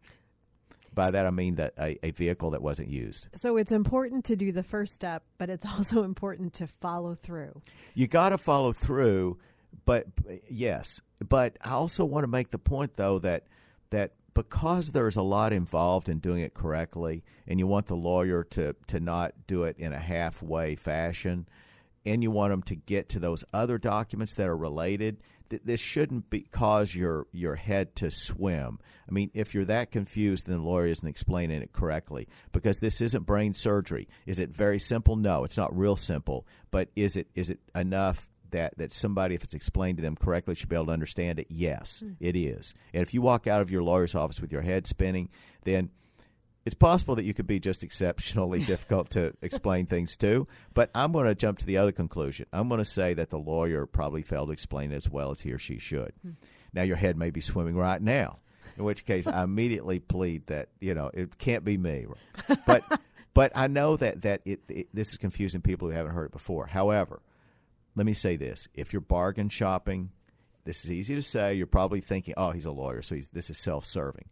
Speaker 2: By that I mean that a, a vehicle that wasn't used.
Speaker 3: So it's important to do the first step, but it's also important to follow through.
Speaker 2: You got to follow through, but yes. But I also want to make the point, though, that that because there's a lot involved in doing it correctly, and you want the lawyer to, to not do it in a halfway fashion, and you want them to get to those other documents that are related, th- this shouldn't be cause your, your head to swim. I mean, if you're that confused, then the lawyer isn't explaining it correctly, because this isn't brain surgery. Is it very simple? No, it's not real simple. But is it is it enough that, that somebody, if it's explained to them correctly, should be able to understand it? Yes, mm. it is. And if you walk out of your lawyer's office with your head spinning, then it's possible that you could be just exceptionally difficult to explain things to. But I'm going to jump to the other conclusion. I'm going to say that the lawyer probably failed to explain it as well as he or she should. Mm. Now, your head may be swimming right now, in which case I immediately plead that, you know, it can't be me. But but I know that, that it, it this is confusing people who haven't heard it before. However, let me say this. If you're bargain shopping, this is easy to say. You're probably thinking, oh, he's a lawyer, so he's, this is self-serving.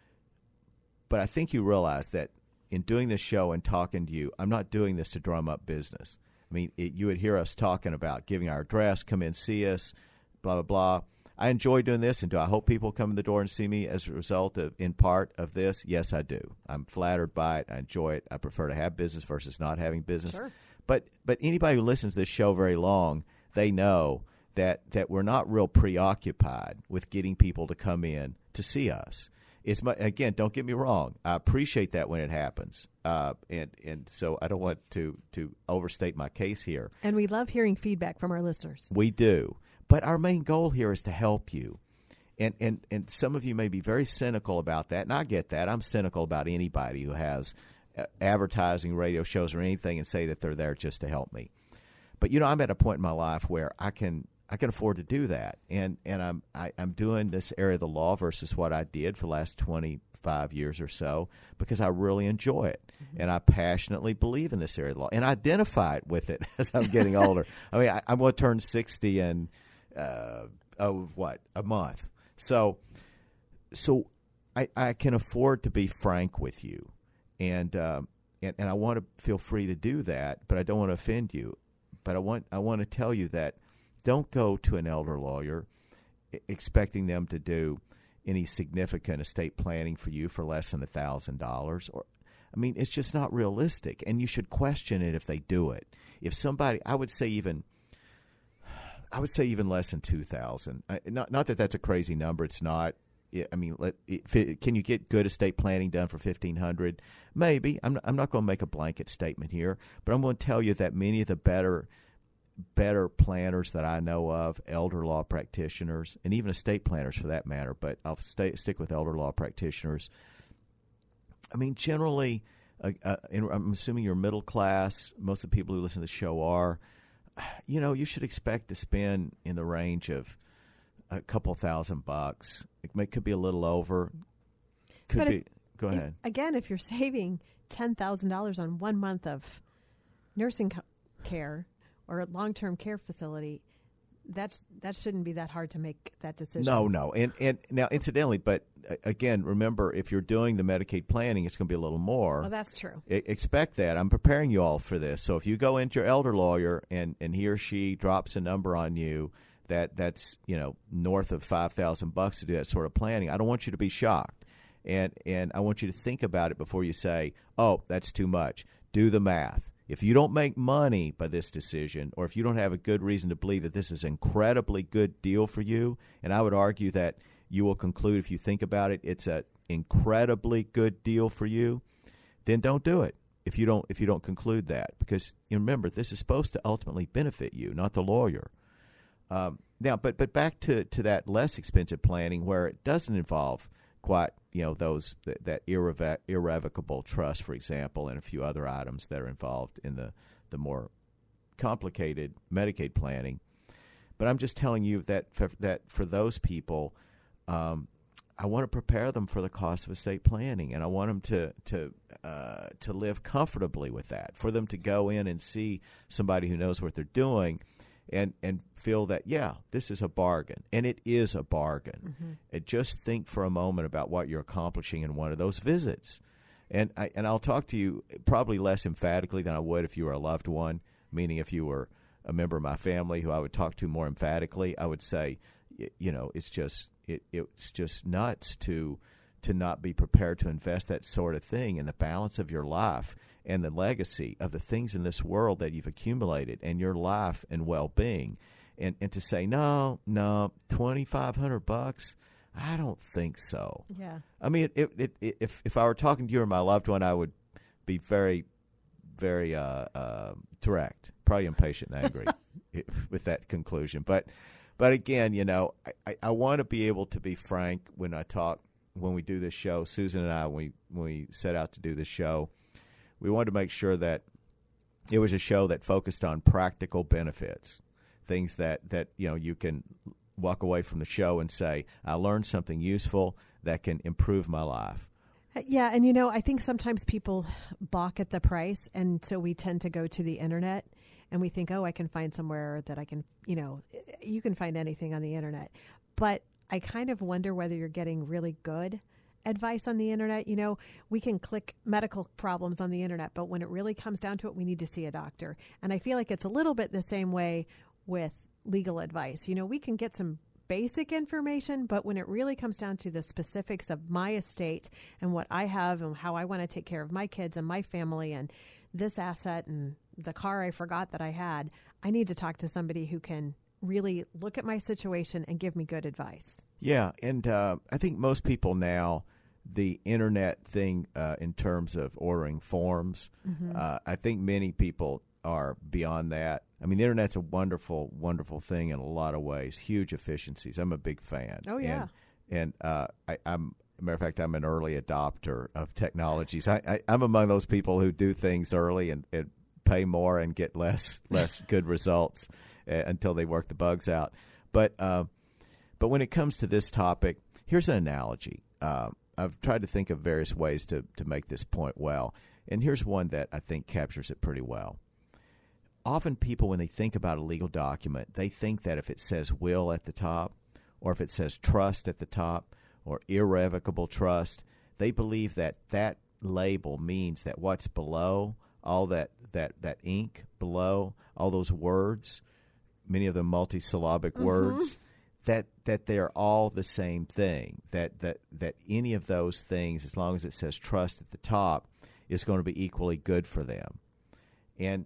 Speaker 2: But I think you realize that in doing this show and talking to you, I'm not doing this to drum up business. I mean, it, you would hear us talking about giving our address, come in, see us, blah, blah, blah. I enjoy doing this, and do I hope people come in the door and see me as a result of, in part of this? Yes, I do. I'm flattered by it. I enjoy it. I prefer to have business versus not having business. Sure. But but anybody who listens to this show very long, they know that, that we're not real preoccupied with getting people to come in to see us. It's my, again, don't get me wrong. I appreciate that when it happens, uh, and and so I don't want to to overstate my case here.
Speaker 3: And we love hearing feedback from our listeners.
Speaker 2: We do. But our main goal here is to help you. And, and and some of you may be very cynical about that, and I get that. I'm cynical about anybody who has uh, advertising, radio shows, or anything and say that they're there just to help me. But, you know, I'm at a point in my life where I can I can afford to do that. And and I'm I, I'm doing this area of the law versus what I did for the last twenty-five years or so because I really enjoy it. Mm-hmm. And I passionately believe in this area of the law and identify with it as I'm getting older. I mean, I, I'm going to turn sixty and Uh, oh, what a month. So, so I, I can afford to be frank with you, and um, and and I want to feel free to do that, but I don't want to offend you. But I want I want to tell you that don't go to an elder lawyer expecting them to do any significant estate planning for you for less than a thousand dollars. Or, I mean, it's just not realistic, and you should question it if they do it. If somebody, I would say even. I would say even less than two thousand. Not not that that's a crazy number. It's not. I mean, let, it, can you get good estate planning done for fifteen hundred? Maybe. I'm not, I'm not going to make a blanket statement here, but I'm going to tell you that many of the better better planners that I know of, elder law practitioners, and even estate planners for that matter, but I'll stay, stick with elder law practitioners. I mean, generally, uh, uh, I'm assuming you're middle class. Most of the people who listen to the show are. You know, you should expect to spend in the range of a couple thousand bucks. It may, could be a little over. Could
Speaker 3: but
Speaker 2: be.
Speaker 3: If,
Speaker 2: go ahead.
Speaker 3: If, again, if you're saving ten thousand dollars on one month of nursing co- care or a long-term care facility, that's that shouldn't be that hard to make that decision.
Speaker 2: No, no. And and now, incidentally, but uh, again, remember, if you're doing the Medicaid planning, it's going to be a little more.
Speaker 3: Well, that's true.
Speaker 2: I, expect that. I'm preparing you all for this. So if you go into your elder lawyer and, and he or she drops a number on you that that's, you know, north of five thousand bucks to do that sort of planning, I don't want you to be shocked. And and I want you to think about it before you say, oh, that's too much. Do the math. If you don't make money by this decision, or if you don't have a good reason to believe that this is an incredibly good deal for you, and I would argue that you will conclude if you think about it, it's an incredibly good deal for you, then don't do it. If you don't, if you don't conclude that, because you remember this is supposed to ultimately benefit you, not the lawyer. Um, now, but but back to, to that less expensive planning where it doesn't involve quite, you know, those that, that irrevo- irrevocable trust, for example, and a few other items that are involved in the, the more complicated Medicaid planning. But I'm just telling you that for, that for those people, um, I want to prepare them for the cost of estate planning, and I want them to to uh, to live comfortably with that. For them to go in and see somebody who knows what they're doing. And and feel that, yeah, this is a bargain. And it is a bargain. Mm-hmm. And just think for a moment about what you're accomplishing in one of those visits. And, I, and I'll talk to you probably less emphatically than I would if you were a loved one, meaning if you were a member of my family who I would talk to more emphatically. I would say, you know, it's just it, it's just nuts to to not be prepared to invest that sort of thing in the balance of your life and the legacy of the things in this world that you've accumulated and your life and well-being. And and to say, no, no, twenty-five hundred bucks, I don't think so.
Speaker 3: Yeah.
Speaker 2: I mean, it, it, it, if if I were talking to you or my loved one, I would be very, very uh, uh, direct, probably impatient and angry. with that conclusion. But but again, you know, I, I, I want to be able to be frank when I talk, when we do this show. Susan and I, when we, when we set out to do this show, we wanted to make sure that it was a show that focused on practical benefits, things that, that you know, you can walk away from the show and say, I learned something useful that can improve my life.
Speaker 3: Yeah, and you know, I think sometimes people balk at the price, and so we tend to go to the internet and we think, oh, I can find somewhere that I can, you know, you can find anything on the internet. But I kind of wonder whether you're getting really good advice on the internet. You know, we can click medical problems on the internet, but when it really comes down to it, we need to see a doctor. And I feel like it's a little bit the same way with legal advice. You know, we can get some basic information, but when it really comes down to the specifics of my estate and what I have and how I want to take care of my kids and my family and this asset and the car I forgot that I had, I need to talk to somebody who can really look at my situation and give me good advice.
Speaker 2: Yeah, and uh, I think most people now, the internet thing uh, in terms of ordering forms, mm-hmm. uh, I think many people are beyond that. I mean, the internet's a wonderful, wonderful thing in a lot of ways, huge efficiencies. I'm a big fan.
Speaker 3: Oh, yeah.
Speaker 2: And, and uh, I, I'm, as a matter of fact, I'm an early adopter of technologies. I, I, I'm among those people who do things early and, and pay more and get less less good results uh, until they work the bugs out. But uh, but when it comes to this topic, here's an analogy. Uh, I've tried to think of various ways to, to make this point well, and here's one that I think captures it pretty well. Often people, when they think about a legal document, they think that if it says will at the top, or if it says trust at the top, or irrevocable trust, they believe that that label means that what's below, all that, that, that ink below, all those words, many of them multisyllabic mm-hmm. words, that that they're all the same thing, that, that, that any of those things, as long as it says trust at the top, is going to be equally good for them. And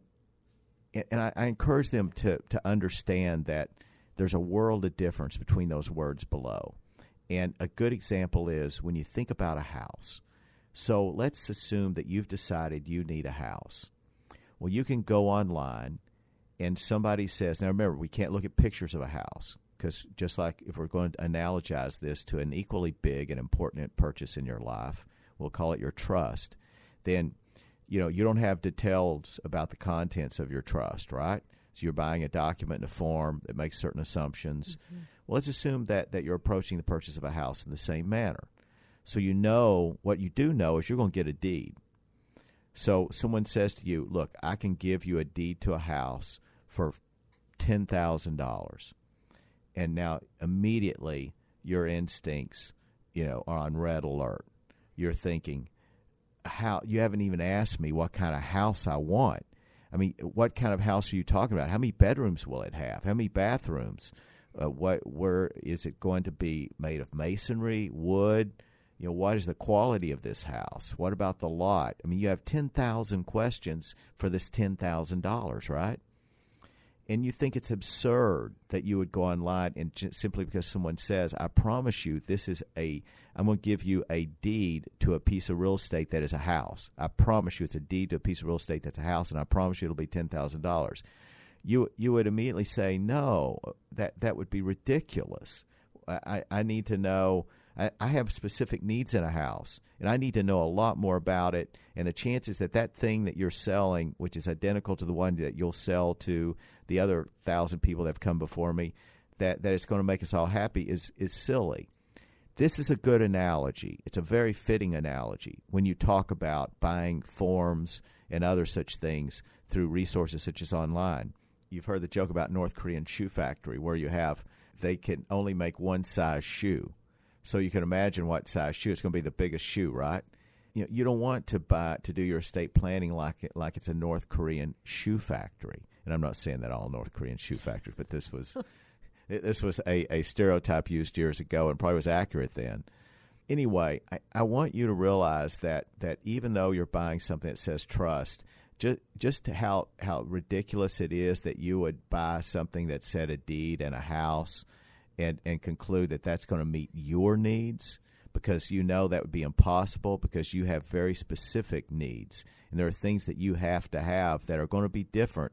Speaker 2: And I, I encourage them to, to understand that there's a world of difference between those words below. And a good example is when you think about a house. So let's assume that you've decided you need a house. Well, you can go online and somebody says, now remember, we can't look at pictures of a house because just like if we're going to analogize this to an equally big and important purchase in your life, we'll call it your trust, then you know, you don't have details about the contents of your trust, right? So you're buying a document in a form that makes certain assumptions. Mm-hmm. Well, let's assume that, that you're approaching the purchase of a house in the same manner. So you know, what you do know is you're going to get a deed. So someone says to you, look, I can give you a deed to a house for ten thousand dollars. And now immediately your instincts, you know, are on red alert. You're thinking, how you haven't even asked me what kind of house I want. I mean, what kind of house are you talking about? How many bedrooms will it have? How many bathrooms? Uh, what, where is it going to be made of masonry, wood? You know, what is the quality of this house? What about the lot? I mean, you have ten thousand questions for this ten thousand dollars, right? And you think it's absurd that you would go online and j- simply because someone says, I promise you this is a, I'm going to give you a deed to a piece of real estate that is a house. I promise you it's a deed to a piece of real estate that's a house, and I promise you it'll be ten thousand dollars. You you would immediately say, no, that, that would be ridiculous. I, I need to know, I, I have specific needs in a house, and I need to know a lot more about it, and the chances that that thing that you're selling, which is identical to the one that you'll sell to the other thousand people that have come before me, that, that it's going to make us all happy is is silly. This is a good analogy. It's a very fitting analogy when you talk about buying forms and other such things through resources such as online. You've heard the joke about North Korean shoe factory where you have, they can only make one size shoe. So you can imagine what size shoe. It's going to be the biggest shoe, right? You know, you don't want to buy to do your estate planning like it, like it's a North Korean shoe factory. And I'm not saying that all North Korean shoe factories, but this was this was a, a stereotype used years ago and probably was accurate then. Anyway, I, I want you to realize that that even though you're buying something that says trust, just just how how ridiculous it is that you would buy something that said a deed and a house and, and conclude that that's going to meet your needs, because you know that would be impossible because you have very specific needs. And there are things that you have to have that are going to be different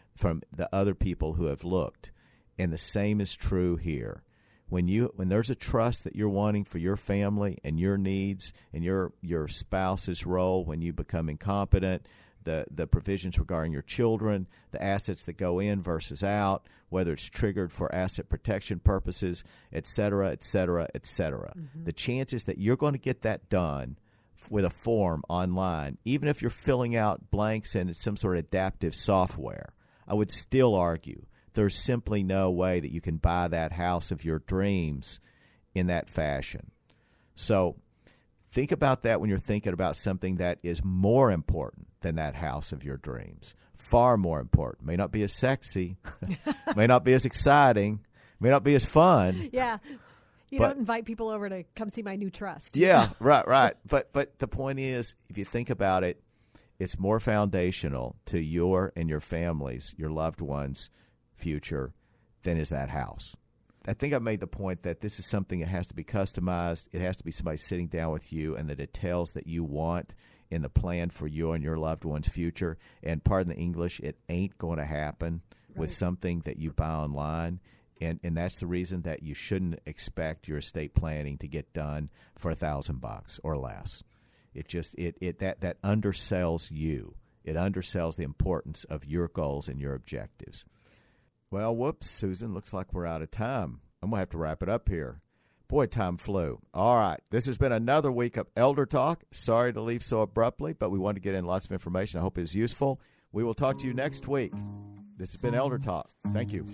Speaker 2: from the other people who have looked. And the same is true here. When you when there's a trust that you're wanting for your family and your needs and your your spouse's role when you become incompetent, the the provisions regarding your children, the assets that go in versus out, whether it's triggered for asset protection purposes, et cetera, et cetera, et cetera. Mm-hmm. The chances that you're going to get that done with a form online, even if you're filling out blanks and it's some sort of adaptive software, I would still argue there's simply no way that you can buy that house of your dreams in that fashion. So think about that when you're thinking about something that is more important than that house of your dreams. Far more important. May not be as sexy, may not be as exciting, may not be as fun.
Speaker 3: Yeah. You
Speaker 2: but,
Speaker 3: don't invite people over to come see my new trust.
Speaker 2: Yeah, right, right. But but the point is, if you think about it, it's more foundational to your and your family's, your loved ones' future than is that house. I think I've made the point that this is something that has to be customized. It has to be somebody sitting down with you and the details that you want in the plan for you and your loved one's future. And pardon the English, it ain't going to happen right. with something that you buy online. And and that's the reason that you shouldn't expect your estate planning to get done for a thousand bucks or less. It just it, it that that undersells you. It undersells the importance of your goals and your objectives. Well, whoops, Susan, looks like we're out of time. I'm going to have to wrap it up here. Boy, time flew. All right, this has been another week of Elder Talk. Sorry to leave so abruptly, but we wanted to get in lots of information. I hope it's useful. We will talk to you next week. This has been Elder Talk. Thank you.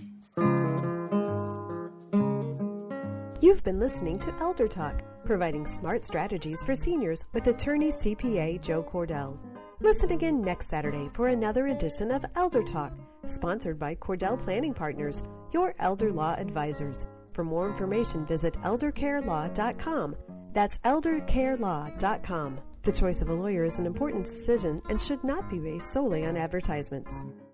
Speaker 1: You've been listening to Elder Talk, providing smart strategies for seniors with attorney C P A Joe Cordell. Listen again next Saturday for another edition of Elder Talk, sponsored by Cordell Planning Partners, your elder law advisors. For more information, visit elder care law dot com. That's elder care law dot com. The choice of a lawyer is an important decision and should not be based solely on advertisements.